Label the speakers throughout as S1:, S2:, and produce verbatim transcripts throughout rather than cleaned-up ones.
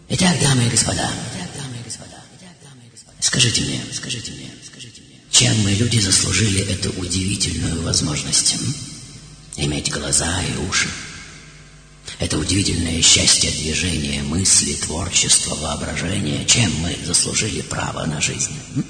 S1: Итак, дамы и господа, скажите мне, скажите мне, скажите мне, чем мы, люди, заслужили эту удивительную возможность? М? Иметь глаза и уши. Это удивительное счастье движения, мысли, творчества, воображения. Чем мы заслужили право на жизнь? М?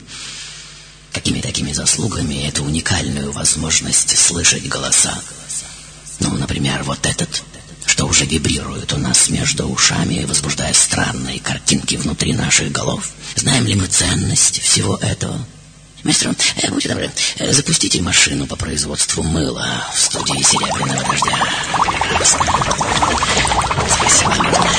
S1: Какими такими заслугами эту уникальную возможность слышать голоса? Ну, например, вот этот, что уже вибрирует у нас между ушами, возбуждая странные картинки внутри наших голов. Знаем ли мы ценность всего этого? Мастер, э, будьте добры, э, запустите машину по производству мыла в студии «Серебряного дождя». Прекрасно. Спасибо.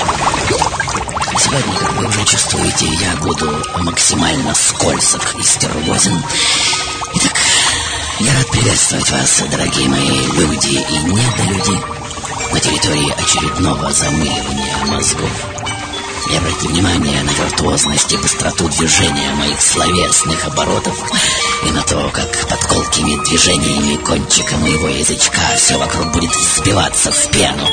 S1: Сегодня, как вы уже чувствуете, я буду максимально скользок и стервозен. Итак, я рад приветствовать вас, дорогие мои люди и недолюди, на территории очередного замыливания мозгов. И обратите внимание на виртуозность и быстроту движения моих словесных оборотов и на то, как под колкими движениями кончика моего язычка все вокруг будет взбиваться в пену.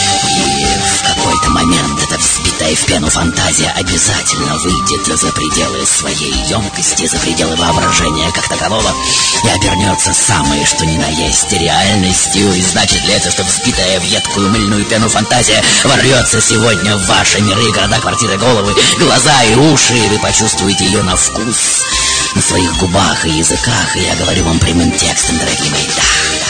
S1: И в какой-то момент эта взбитая в пену фантазия обязательно выйдет за пределы своей емкости, за пределы воображения как такового и обернется самой, что ни на есть, реальностью. И значит ли это, что взбитая в едкую мыльную пену фантазия ворвется сегодня в ваши миры, города, квартиры, головы, глаза и уши, и вы почувствуете ее на вкус, на своих губах и языках, и я говорю вам прямым текстом, дорогие мои, да,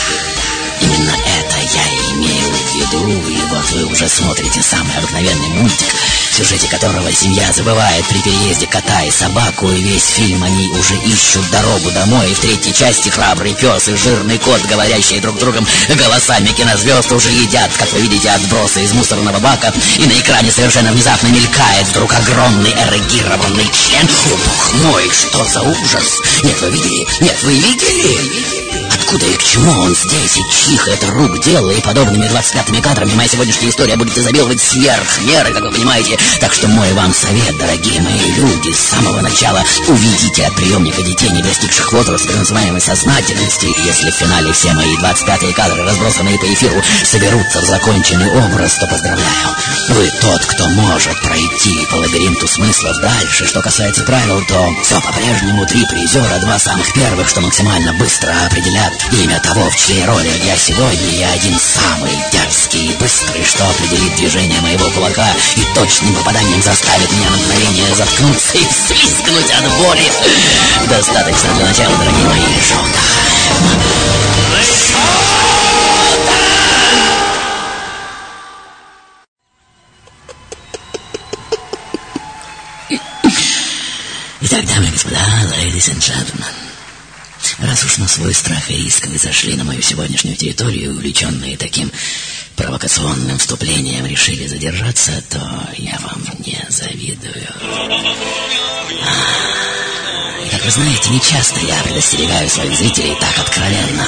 S1: да, именно это я и имею в виду, и вот вы уже смотрите самый обыкновенный мультик, в сюжете которого семья забывает при переезде кота и собаку, и весь фильм они уже ищут дорогу домой, и в третьей части храбрый пес и жирный кот, говорящие друг с другом голосами кинозвезд, уже едят, как вы видите, отбросы из мусорного бака, и на экране совершенно внезапно мелькает вдруг огромный эрегированный член. О, бог мой, что за ужас! Нет, вы видели? Нет, вы видели? Откуда и к чему он здесь, и чьих это рук дело, и подобными двадцать пятыми кадрами моя сегодняшняя история будет изобиловать сверх меры, как вы понимаете. Так что мой вам совет, дорогие мои люди, с самого начала уведите от приемника детей, не достигших возраста так называемой сознательности, и если в финале все мои двадцать пятые кадры, разбросанные по эфиру, соберутся в законченный образ, то поздравляю. Вы тот, кто может пройти по лабиринту смыслов дальше. Что касается правил, то все по-прежнему три призера, два самых первых, что максимально быстро определят имя того, в чьей роли я сегодня. Я один самый дерзкий и быстрый, что определит движение моего кулака и точным попаданием заставит меня на мгновение заткнуться и взвизгнуть от боли. Достаточно для начала, дорогие мои, шоу-тайм. Итак, дамы и господа, ladies and gentlemen, раз уж на свой страх и риск вы зашли на мою сегодняшнюю территорию, увлеченные таким провокационным вступлением решили задержаться, то я вам не завидую. И, как вы знаете, не часто я предостерегаю своих зрителей так откровенно.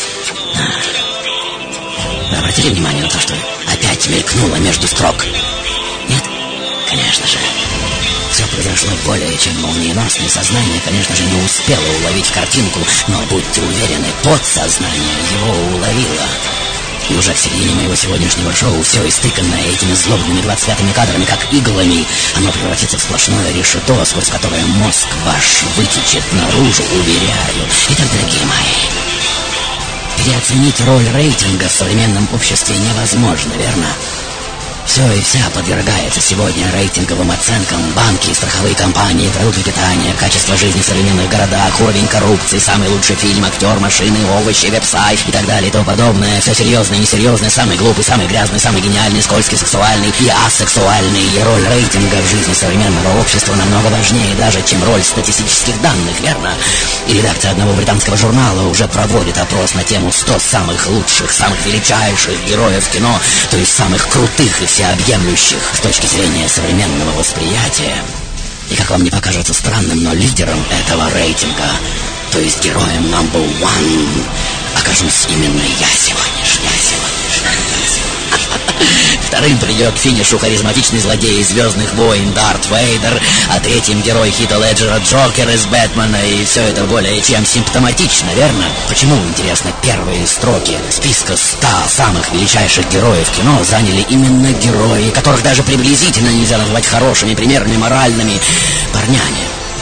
S1: Вы обратили внимание на то, что опять мелькнуло между строк? Нет? Конечно же. Все произошло более чем молниеносно, и сознание, конечно же, не успело уловить картинку, но, будьте уверены, подсознание его уловило. И уже к середине моего сегодняшнего шоу все истыканное этими злобными двадцать пятыми кадрами, как иглами, оно превратится в сплошное решето, сквозь которое мозг ваш вытечет наружу, уверяю. Итак, дорогие мои, переоценить роль рейтинга в современном обществе невозможно, верно? Все и вся подвергается сегодня рейтинговым оценкам. Банки, страховые компании, продукты питания, качество жизни в современных городах, уровень коррупции, самый лучший фильм, актер, машины, овощи, веб-сайт и так далее и тому подобное. Все серьезное, несерьезное, самый глупый, самый грязный, самый гениальный, скользкий, сексуальный и асексуальный. И роль рейтинга в жизни современного общества намного важнее даже, чем роль статистических данных, верно? И редакция одного британского журнала уже проводит опрос на тему сто самых лучших, самых величайших героев кино, то есть самых крутых и всеобъемлющих с точки зрения современного восприятия. И как вам не покажется странным, но лидером этого рейтинга, то есть героем number one, окажусь именно я сегодняшний. Я сегодняшний. Вторым придет к финишу харизматичный злодей из «Звездных войн» Дарт Вейдер, а третьим герой Хита Леджера Джокер из «Бэтмена», и все это более чем симптоматично, верно? Почему, интересно, первые строки списка ста самых величайших героев кино заняли именно герои, которых даже приблизительно нельзя назвать хорошими, примерными, моральными парнями?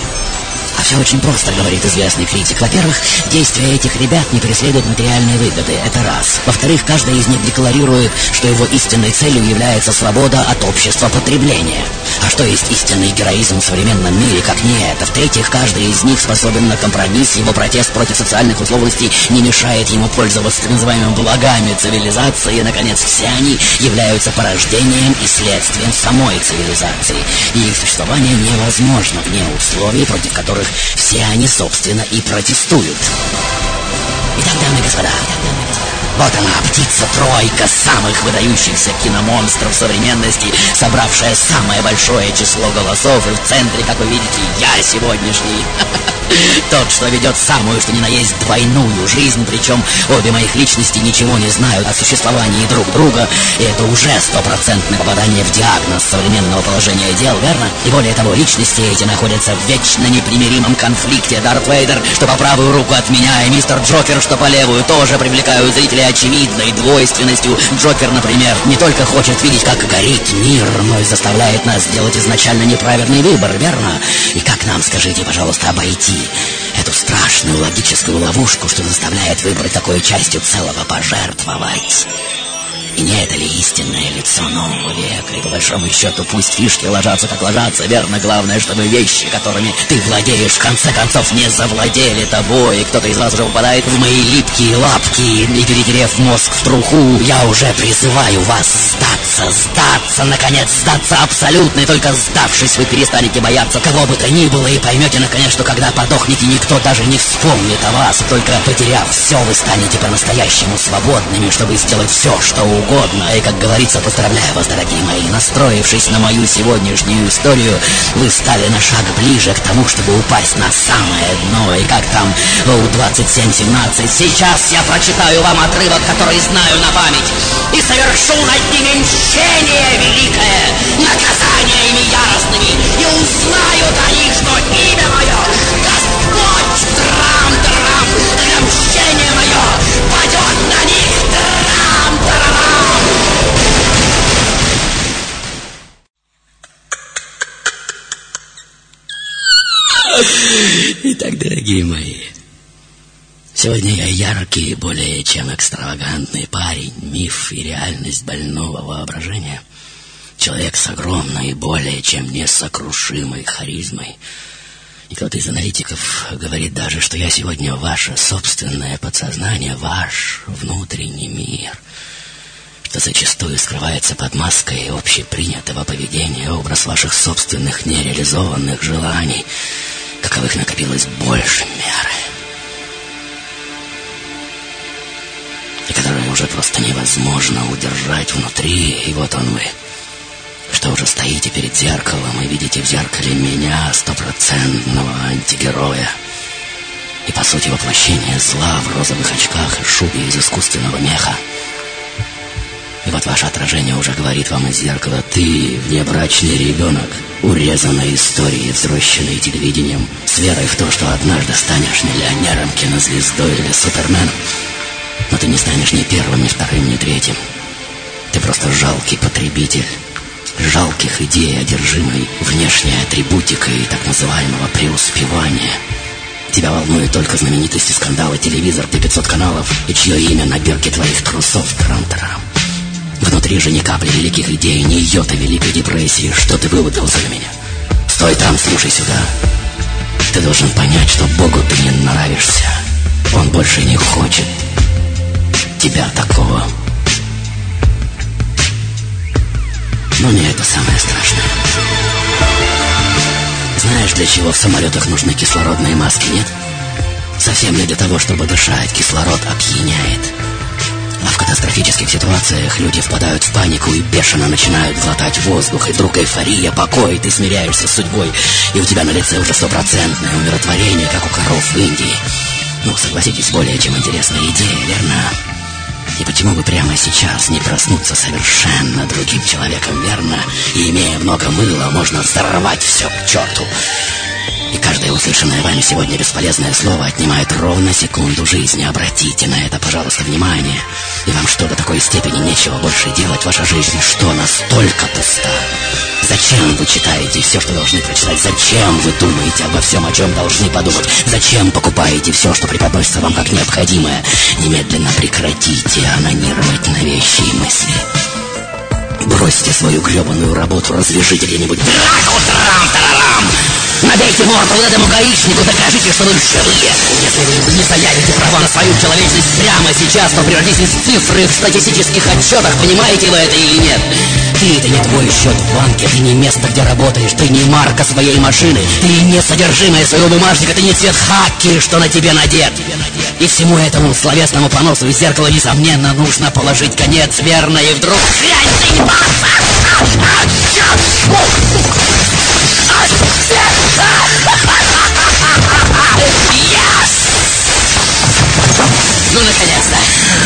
S1: А все очень просто, говорит известный критик. Во-первых, действия этих ребят не преследуют материальные выгоды, это раз. Во-вторых, каждый из них декларирует, что его истинной целью является свобода от общества потребления. А что есть истинный героизм в современном мире, как не это? В-третьих, каждый из них способен на компромисс, его протест против социальных условностей не мешает ему пользоваться так называемыми благами цивилизации. И, наконец, все они являются порождением и следствием самой цивилизации. И их существование невозможно вне условий, против которых все они, собственно, и протестуют. Итак, дамы и господа, вот она, птица-тройка самых выдающихся киномонстров современности, собравшая самое большое число голосов, и в центре, как вы видите, я сегодняшний. Тот, что ведет самую, что ни на есть, двойную жизнь, причем обе моих личности ничего не знают о существовании друг друга, и это уже стопроцентное попадание в диагноз современного положения дел, верно? И более того, личности эти находятся в вечно непримиримом конфликте. Дарт Вейдер, что по правую руку от меня, и мистер Джокер, что по левую, тоже привлекают зрителей очевидной двойственностью. Джокер, например, не только хочет видеть, как горит мир, но и заставляет нас сделать изначально неправильный выбор, верно? И как нам, скажите, пожалуйста, обойти эту страшную логическую ловушку, что заставляет выбрать такой частью целого пожертвовать? И не это ли истинное лицо нового века? И по большому счету пусть фишки ложатся как ложатся, верно? Главное, чтобы вещи, которыми ты владеешь, в конце концов не завладели тобой. И кто-то из вас уже попадает в мои липкие лапки, и перетерев мозг в труху, я уже призываю вас сдаться, сдаться, наконец, сдаться абсолютно. И только сдавшись, вы перестанете бояться кого бы то ни было, и поймете, наконец, что когда подохнете, никто даже не вспомнит о вас. Только потеряв все, вы станете по-настоящему свободными, чтобы сделать все, что угодно. Угодно. И, как говорится, поздравляю вас, дорогие мои, настроившись на мою сегодняшнюю историю, вы стали на шаг ближе к тому, чтобы упасть на самое дно. И как там в двадцать семь семнадцать, сейчас я прочитаю вам отрывок, который знаю на память, и совершу над ними мщение великое, наказаниями яростными, и узнают они, что имя мое Господь Трам-Трам, и мщение мое падет на них Трам-Трам. Итак, дорогие мои, сегодня я яркий, более чем экстравагантный парень, миф и реальность больного воображения, человек с огромной, более чем несокрушимой харизмой. И кто-то из аналитиков говорит даже, что я сегодня ваше собственное подсознание, ваш внутренний мир, что зачастую скрывается под маской общепринятого поведения образ ваших собственных нереализованных желаний, каковых накопилось больше меры, и которые уже просто невозможно удержать внутри. И вот он вы, что уже стоите перед зеркалом и видите в зеркале меня, стопроцентного антигероя, и по сути воплощение зла в розовых очках и шубе из искусственного меха. И вот ваше отражение уже говорит вам из зеркала: ты внебрачный ребенок, урезанной историей, взросшенной телевидением, с верой в то, что однажды станешь миллионером, кинозвездой или суперменом. Но ты не станешь ни первым, ни вторым, ни третьим. Ты просто жалкий потребитель жалких идей, одержимой внешней атрибутикой так называемого преуспевания. Тебя волнует только знаменитости, скандалы, телевизор, где пятьсот каналов, и чье имя на бирке твоих трусов. Трам-трам. Внутри же ни капли великих идей, ни йота великой депрессии. Что ты выудался на меня? Стой там, слушай сюда. Ты должен понять, что Богу ты не нравишься. Он больше не хочет тебя такого. Но не это самое страшное. Знаешь, для чего в самолетах нужны кислородные маски, нет? Совсем не для того, чтобы дышать. Кислород опьяняет. А в катастрофических ситуациях люди впадают в панику и бешено начинают глотать воздух. И вдруг эйфория, покой, ты смиряешься с судьбой, и у тебя на лице уже стопроцентное умиротворение, как у коров в Индии. Ну, согласитесь, более чем интересная идея, верно? И почему бы прямо сейчас не проснуться совершенно другим человеком, верно? И имея много мыла, можно взорвать все к черту. И каждое услышанное вами сегодня бесполезное слово отнимает ровно секунду жизни. Обратите на это, пожалуйста, внимание. И вам что, до такой степени нечего больше делать? Ваша жизнь что, настолько пуста? Зачем вы читаете все, что должны прочитать? Зачем вы думаете обо всем, о чем должны подумать? Зачем покупаете все, что преподносится вам как необходимое? Немедленно прекратите анонировать навещие мысли. Бросьте свою гребаную работу, развяжите где-нибудь драку, трам-тарарам! Набейте морду вот этому гаишнику, докажите, что вы живые. Если вы не заявите права на свою человечность прямо сейчас, то превратитесь в цифры в статистических отчетах. Понимаете вы это или нет? Ты — это не твой счет в банке, ты не место, где работаешь, ты не марка своей машины, ты не содержимое своего бумажника, ты не цвет хаки, что на тебе надет. И всему этому словесному поносу из зеркала, несомненно, нужно положить конец, верно, и вдруг... Yes! Ну, наконец-то!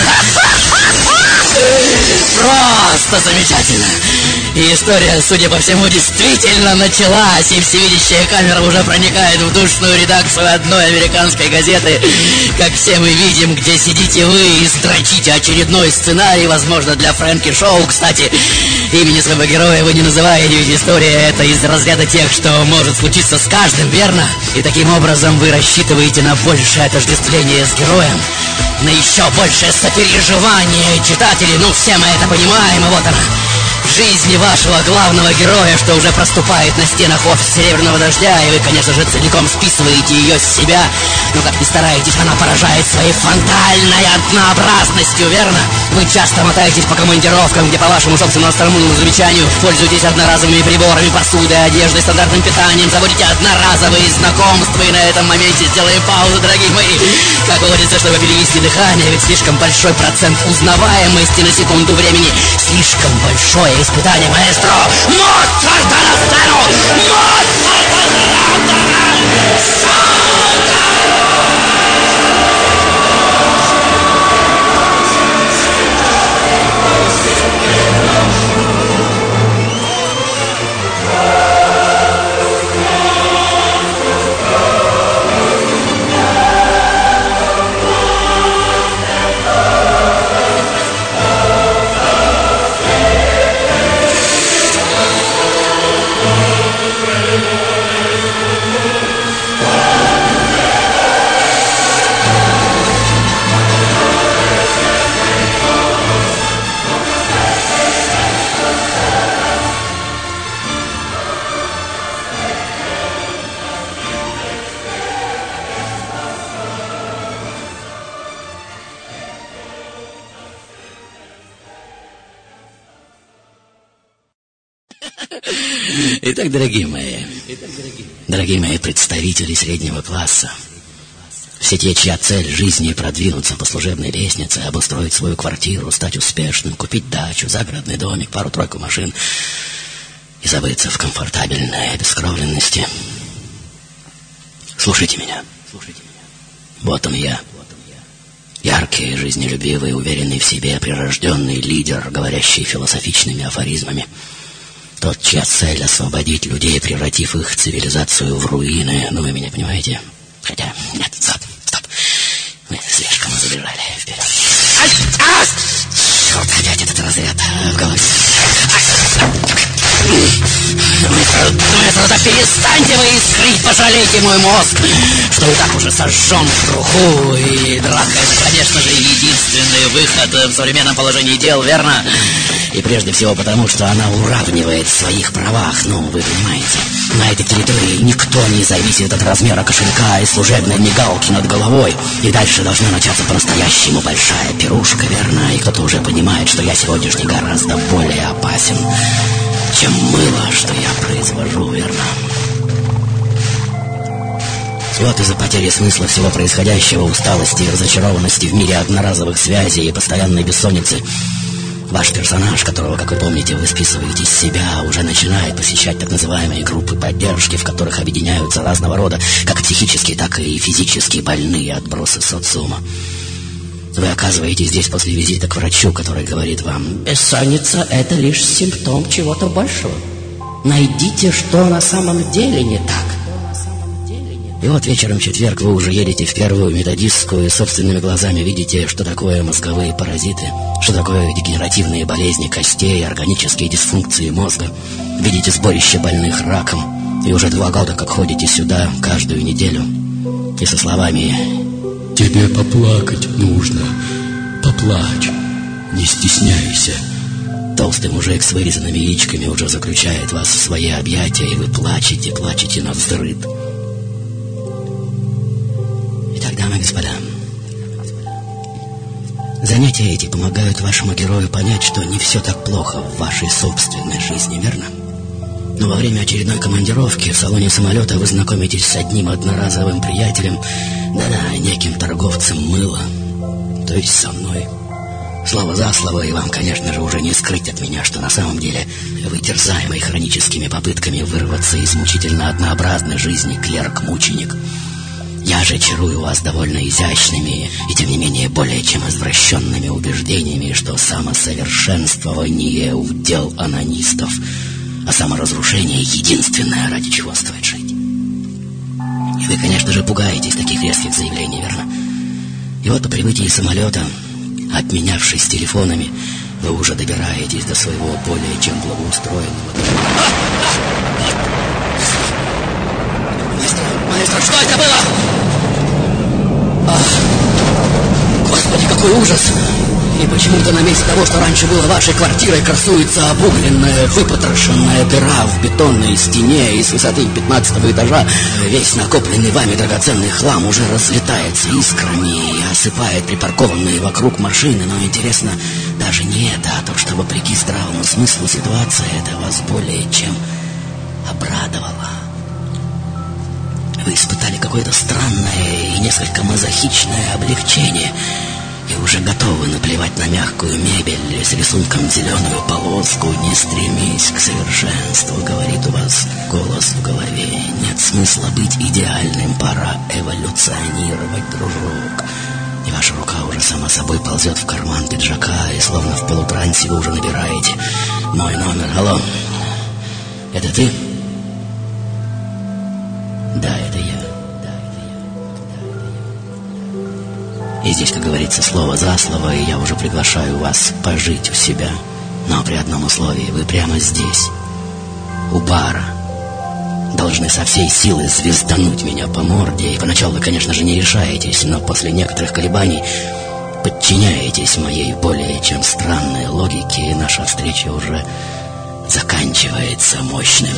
S1: Просто замечательно! И история, судя по всему, действительно началась, и всевидящая камера уже проникает в душную редакцию одной американской газеты, как все мы видим, где сидите вы и строчите очередной сценарий, возможно, для Фрэнки Шоу. Кстати, имени своего героя вы не называете, ведь история эта из разряда тех, что может случиться с каждым, верно? И таким образом вы рассчитываете на большее отождествление с героем, на еще большее сопереживание читателей. Ну, все мы это понимаем, и вот она, жизни вашего главного героя, что уже проступает на стенах офиса «Серебряного дождя», и вы, конечно же, целиком списываете ее с себя. Но как ни стараетесь, она поражает своей фронтальной однообразностью, верно? Вы часто мотаетесь по командировкам, где, по вашему собственному остроумному замечанию, пользуетесь одноразовыми приборами, посудой, одеждой, стандартным питанием, заводите одноразовые знакомства, и на этом моменте сделаем паузу, дорогие мои. Как говорится, чтобы перевести дыхание, ведь слишком большой процент узнаваемости на секунду времени, слишком большое испытание, маэстро. Моцарта на сцену! Моцарта на сцену! Итак, дорогие мои, дорогие мои представители среднего класса, все те, чья цель жизни продвинуться по служебной лестнице, обустроить свою квартиру, стать успешным, купить дачу, загородный домик, пару-тройку машин и забыться в комфортабельной обескровленности. Слушайте меня. Вот он я. Яркий, жизнелюбивый, уверенный в себе, прирожденный лидер, говорящий философичными афоризмами. Тот, чья цель — освободить людей, превратив их цивилизацию в руины. Ну, вы меня понимаете? Хотя, нет, стоп, стоп. Мы слишком забежали вперед. Ай! А! Черт, опять этот разряд в голове. Маэстро, да перестаньте вы искрить, пожалейте мой мозг, что и так уже сожжен в труху, и драка — это, конечно же, единственный выход в современном положении дел, верно? И прежде всего потому, что она уравнивает в своих правах. Ну, вы понимаете, на этой территории никто не зависит от размера кошелька и служебной мигалки над головой. И дальше должна начаться по-настоящему большая пирушка, верно? И кто-то уже понимает, что я сегодняшний гораздо более опасен, чем мыло, что я произвожу, верно? Вот из-за потери смысла всего происходящего, усталости и разочарованности в мире одноразовых связей и постоянной бессонницы, ваш персонаж, которого, как вы помните, вы списываете из себя, уже начинает посещать так называемые группы поддержки, в которых объединяются разного рода, как психические, так и физически больные отбросы социума. Вы оказываетесь здесь после визита к врачу, который говорит вам: бессонница – это лишь симптом чего-то большего. Найдите, что на самом деле не так. И вот вечером в четверг вы уже едете в первую методистскую и собственными глазами видите, что такое мозговые паразиты, что такое дегенеративные болезни костей, органические дисфункции мозга. Видите сборище больных раком. И уже два года как ходите сюда каждую неделю. И со словами: «Тебе поплакать нужно. Поплачь. Не стесняйся». Толстый мужик с вырезанными яичками уже заключает вас в свои объятия, и вы плачете, плачете навзрыд. Итак, дамы и господа, занятия эти помогают вашему герою понять, что не все так плохо в вашей собственной жизни, верно? Но во время очередной командировки в салоне самолета вы знакомитесь с одним одноразовым приятелем, да-да, неким торговцем мыла, то есть со мной. Слово за слово, и вам, конечно же, уже не скрыть от меня, что на самом деле вы терзаемый хроническими попытками вырваться из мучительно однообразной жизни клерк-мученик. Я же чарую вас довольно изящными и, тем не менее, более чем извращенными убеждениями, что самосовершенствование удел анонистов, а саморазрушение — единственное, ради чего стоит жить. И вы, конечно же, пугаетесь таких резких заявлений, верно? И вот по прибытии самолета, обменявшись телефонами, вы уже добираетесь до своего более чем благоустроенного. Маэстро, маэстро, что это было? Ах, Господи, какой ужас! И почему-то на месте того, что раньше было вашей квартирой, красуется обугленная, выпотрошенная дыра в бетонной стене, и с высоты пятнадцатого этажа весь накопленный вами драгоценный хлам уже разлетается искрами и осыпает припаркованные вокруг машины. Но интересно даже не это, а то, что вопреки здравому смыслу ситуация это вас более чем обрадовала. Вы испытали какое-то странное и несколько мазохичное облегчение и уже готовы наплевать на мягкую мебель с рисунком зеленую полоску. Не стремись к совершенству, говорит у вас голос в голове. Нет смысла быть идеальным, пора эволюционировать, дружок. И ваша рука уже сама собой ползет в карман пиджака, и словно в полутрансе вы уже набираете мой номер. Алло, это ты? Да, это я. И здесь, как говорится, слово за слово, и я уже приглашаю вас пожить у себя. Но при одном условии: вы прямо здесь, у бара, должны со всей силы звездануть меня по морде. И поначалу вы, конечно же, не решаетесь, но после некоторых колебаний подчиняетесь моей более чем странной логике, и наша встреча уже заканчивается мощным.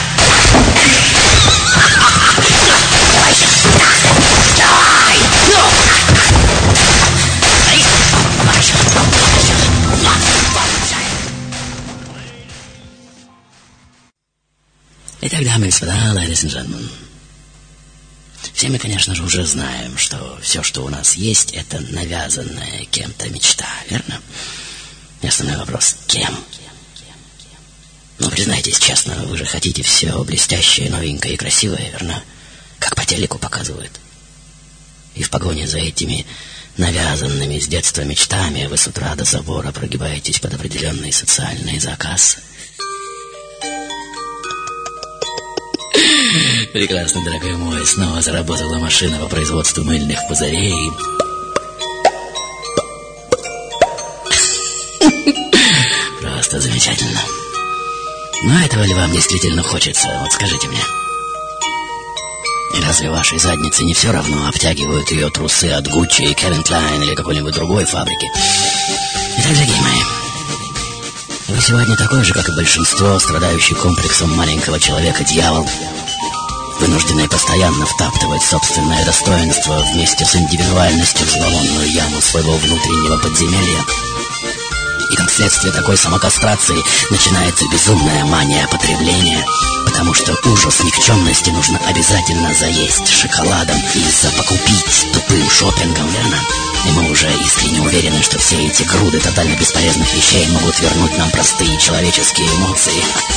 S1: Итак, дамы и господа, ladies and gentlemen, все мы, конечно же, уже знаем, что все, что у нас есть, это навязанная кем-то мечта, верно? И основной вопрос: кем? Ну, признайтесь честно, вы же хотите все блестящее, новенькое и красивое, верно? Как по телеку показывают. И в погоне за этими навязанными с детства мечтами вы с утра до забора прогибаетесь под определенный социальный заказ. Прекрасно, дорогой мой, снова заработала машина по производству мыльных пузырей. Просто замечательно. Но этого ли вам действительно хочется? Вот скажите мне. И разве вашей заднице не все равно, обтягивают ее трусы от Гуччи и Кевин Клайн или какой-нибудь другой фабрики? Итак, дорогие мои, вы сегодня такой же, как и большинство, страдающий комплексом маленького человека-дьявол, вынужденный постоянно втаптывать собственное достоинство вместе с индивидуальностью в зловонную яму своего внутреннего подземелья. И как следствие такой самокастрации начинается безумная мания потребления, потому что ужас никчемности нужно обязательно заесть шоколадом и запокупить тупым шопингом, верно? И мы уже искренне уверены, что все эти груды тотально бесполезных вещей могут вернуть нам простые человеческие эмоции.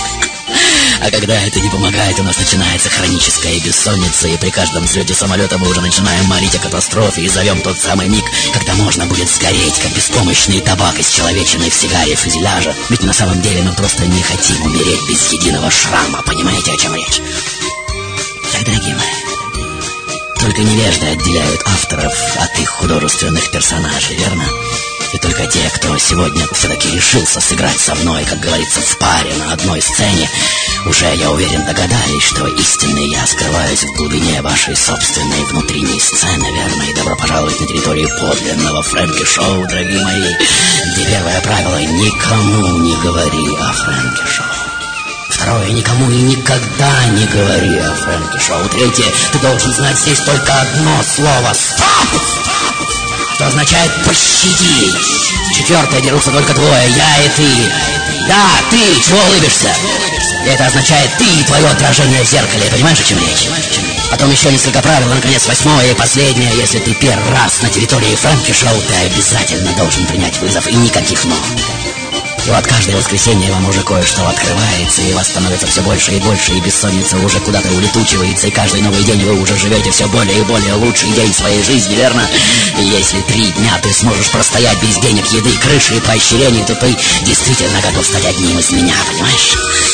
S1: А когда это не помогает, у нас начинается хроническая бессонница, и при каждом взлете самолета мы уже начинаем молить о катастрофе и зовем тот самый миг, когда можно будет сгореть, как беспомощный табак из человечины в сигаре фюзеляжа. Ведь на самом деле мы просто не хотим умереть без единого шрама, понимаете, о чем речь? Так, дорогие мои, только невежды отделяют авторов от их художественных персонажей, верно? И только те, кто сегодня все-таки решился сыграть со мной, как говорится, в паре на одной сцене, уже, я уверен, догадались, что истинный я скрываюсь в глубине вашей собственной внутренней сцены, верно? И добро пожаловать на территорию подлинного Фрэнки-шоу, дорогие мои, где первое правило — никому не говори о Фрэнки-шоу. Второе — никому и никогда не говори о Фрэнки-шоу. Третье — ты должен знать здесь только одно слово — «стоп!», что означает «пощади». Четвертое — дерутся только двое — я и ты. Да, ты, чего улыбишься? И это означает ты и твое отражение в зеркале. Понимаешь, о чем речь? Потом еще несколько правил, наконец, восьмое и последнее. Если ты первый раз на территории Фрэнки-шоу, ты обязательно должен принять вызов, и никаких «но». И вот каждое воскресенье вам уже кое-что открывается, и вас становится все больше и больше, и бессонница уже куда-то улетучивается, и каждый новый день вы уже живете все более и более лучший день своей жизни, верно? И если три дня ты сможешь простоять без денег, еды, крыши и поощрений, то ты действительно готов стать одним из меня, понимаешь?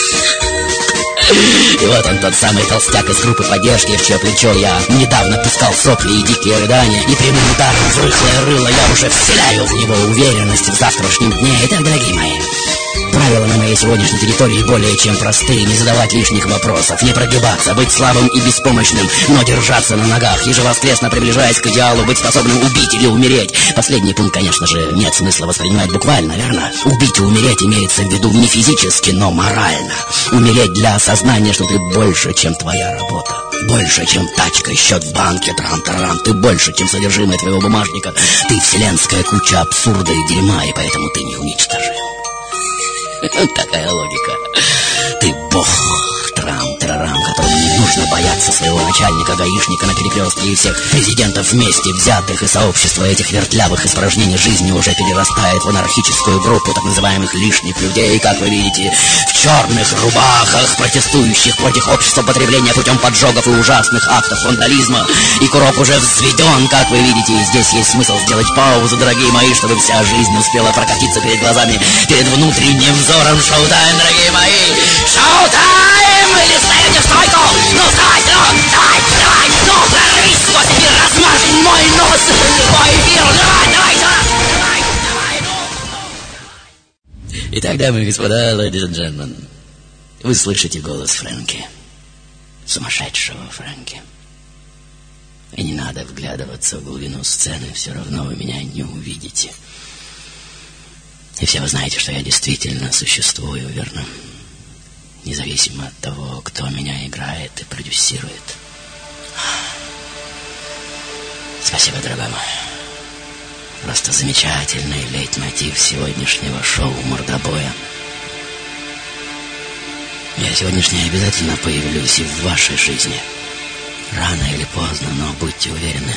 S1: И вот он, тот самый толстяк из группы поддержки, в чье плечо я недавно пускал сопли и дикие рыдания, и прямым ударом в рыхлое рыло я уже вселяю в него уверенность в завтрашнем дне. Итак, дорогие мои, правила на моей сегодняшней территории более чем простые: не задавать лишних вопросов, не прогибаться, быть слабым и беспомощным, но держаться на ногах, ежевоскресно приближаясь к идеалу, быть способным убить или умереть. Последний пункт, конечно же, нет смысла воспринимать буквально, верно? Убить и умереть имеется в виду не физически, но морально. Умереть для осознания, что ты больше, чем твоя работа, больше, чем тачка, счет в банке, трам-тарам, ты больше, чем содержимое твоего бумажника, ты вселенская куча абсурда и дерьма, и поэтому ты не уничтожим. Такая логика. Ты бог, трам-тарарам, которому не нужно бояться своего начальника, гаишника на перекрестке и всех президентов вместе взятых, и сообщество этих вертлявых испражнений жизни уже перерастает в анархическую группу так называемых лишних людей, как вы видите, в черных рубахах, протестующих против общества потребления путем поджогов и ужасных актов вандализма. И курок уже взведен, как вы видите, и здесь есть смысл сделать паузу, дорогие мои, чтобы вся жизнь успела прокатиться перед глазами, перед внутренним взором. Шоу-тайм, дорогие мои! Шоу-тайм! Или стоите в стойку! Ну, вставай, ну, давай, давай, ну, прорвись сквозь эфир, размажь мой нос, мой эфир, давай, давай, давай, давай, ну. Итак, дамы и господа, ladies and gentlemen, вы слышите голос Фрэнки, сумасшедшего Фрэнки. И не надо вглядываться в глубину сцены, все равно вы меня не увидите. И все вы знаете, что я действительно существую, верно? Независимо от того, кто меня играет и продюсирует. Спасибо, дорогой мой. Просто замечательный лейтмотив сегодняшнего шоу «Мордобоя». Я сегодняшний обязательно появлюсь и в вашей жизни. Рано или поздно, но будьте уверены.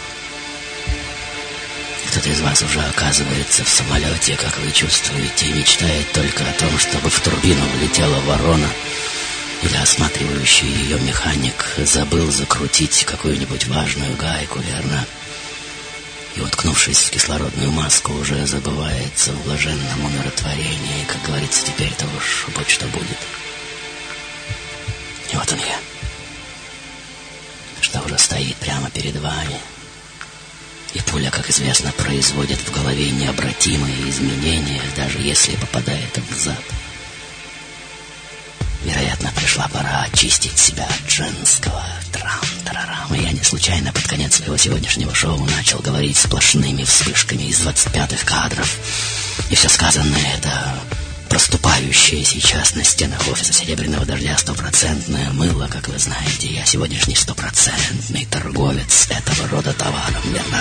S1: Кто-то из вас уже оказывается в самолете, как вы чувствуете, и мечтает только о том, чтобы в турбину влетела ворона, или осматривающий ее механик забыл закрутить какую-нибудь важную гайку, верно? И, уткнувшись в кислородную маску, уже забывается в блаженном умиротворении, и, как говорится, теперь-то уж будь что будет. И вот он я, что уже стоит прямо перед вами. И пуля, как известно, производит в голове необратимые изменения, даже если попадает в зад. Вероятно, пришла пора очистить себя от женского трам-тарарам. И я не случайно под конец своего сегодняшнего шоу начал говорить сплошными вспышками из двадцать пятых кадров. И все сказанное — это проступающее сейчас на стенах офиса «Серебряного дождя» стопроцентное мыло, как вы знаете. Я сегодняшний стопроцентный торговец этого рода товаром, верно?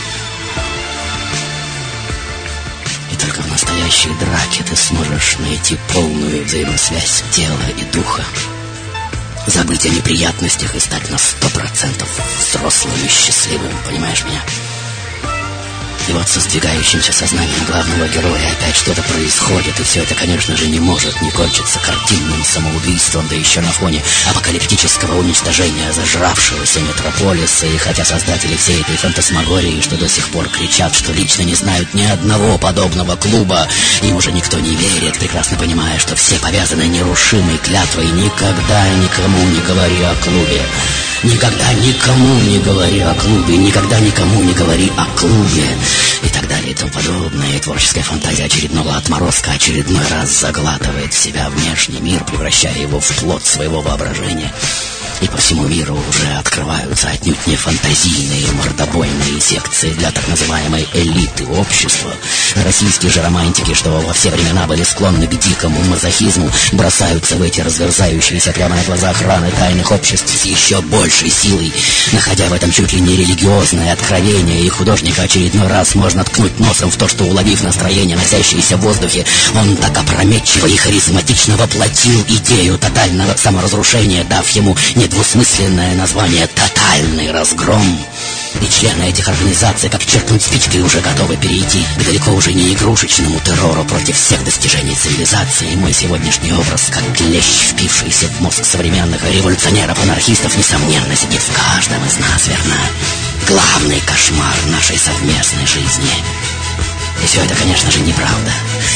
S1: И только в настоящей драке ты сможешь найти полную взаимосвязь тела и духа, забыть о неприятностях и стать на сто процентов взрослым и счастливым, понимаешь меня? И вот со сдвигающимся сознанием главного героя опять что-то происходит, и все это, конечно же, не может не кончиться картинным самоубийством, да еще на фоне апокалиптического уничтожения зажравшегося метрополиса. И хотя создатели всей этой фантасмагории, что до сих пор кричат, что лично не знают ни одного подобного клуба, им уже никто не верит, прекрасно понимая, что все повязаны нерушимой клятвой: никогда никому не говори о клубе. Никогда никому не говори о клубе, никогда никому не говори о клубе, и так далее и тому подобное. И творческая фантазия очередного отморозка очередной раз заглатывает в себя внешний мир, превращая его в плод своего воображения. И по всему миру уже открываются отнюдь не фантазийные мордобойные секции для так называемой элиты общества. Российские же романтики, что во все времена были склонны к дикому мазохизму, бросаются в эти разверзающиеся прямо на глазах раны тайных обществ с еще большей силой, находя в этом чуть ли не религиозное откровение. И художника очередной раз можно ткнуть носом в то, что, уловив настроение, носящееся в воздухе, он так опрометчиво и харизматично воплотил идею тотального саморазрушения, дав ему недвусмысленное название «Тотальный разгром». И члены этих организаций, как черкнуть спичкой, уже готовы перейти к далеко уже не игрушечному террору против всех достижений цивилизации. И мой сегодняшний образ, как клещ, впившийся в мозг современных революционеров-анархистов, несомненно, сидит в каждом из нас, верно? Главный кошмар нашей совместной жизни. И все это, конечно же, неправда.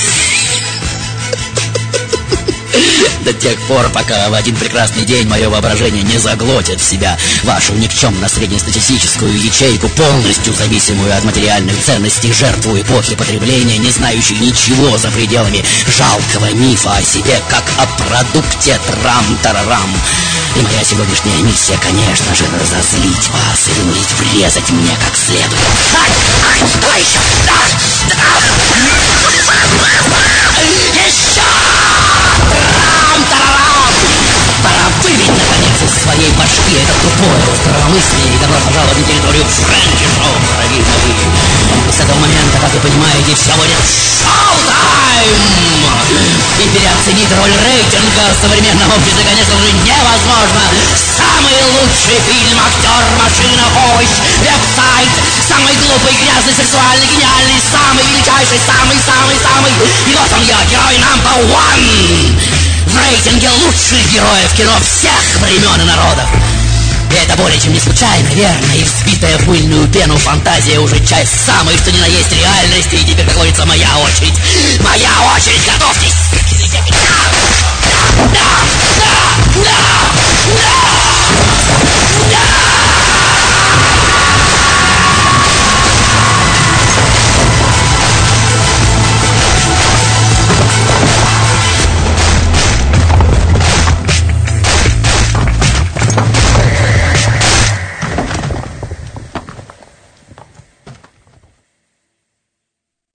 S1: До тех пор, пока в один прекрасный день мое воображение не заглотит в себя вашу никчемно-среднестатистическую ячейку, полностью зависимую от материальных ценностей, жертву эпохи потребления, не знающую ничего за пределами жалкого мифа о себе, как о продукте трам-тарарам. И моя сегодняшняя миссия, конечно же, разозлить вас и вынудить врезать мне как следует. Ай! Ай! Давай еще! Еще! Трам-тарарам! Пора выбить, наконец, из своей башки это тупое здравомыслие. И добро пожаловать на территорию Фрэнки Шоу, дорогие мои. И с этого момента, как вы понимаете, все будет шоу-тайм! И переоценить роль рейтинга в современном обществе, конечно же, невозможно. Самый лучший фильм, актер, машина, овощ, веб-сайт, самый глупый, грязный, сексуальный, гениальный, самый величайший, самый-самый-самый. И вот он я, герой number one в рейтинге лучших героев кино всех времен и народов. И это более чем не случайно, верно? И взбитая в пыльную пену фантазия уже часть самой, что ни на есть реальности. И теперь, как говорится, моя очередь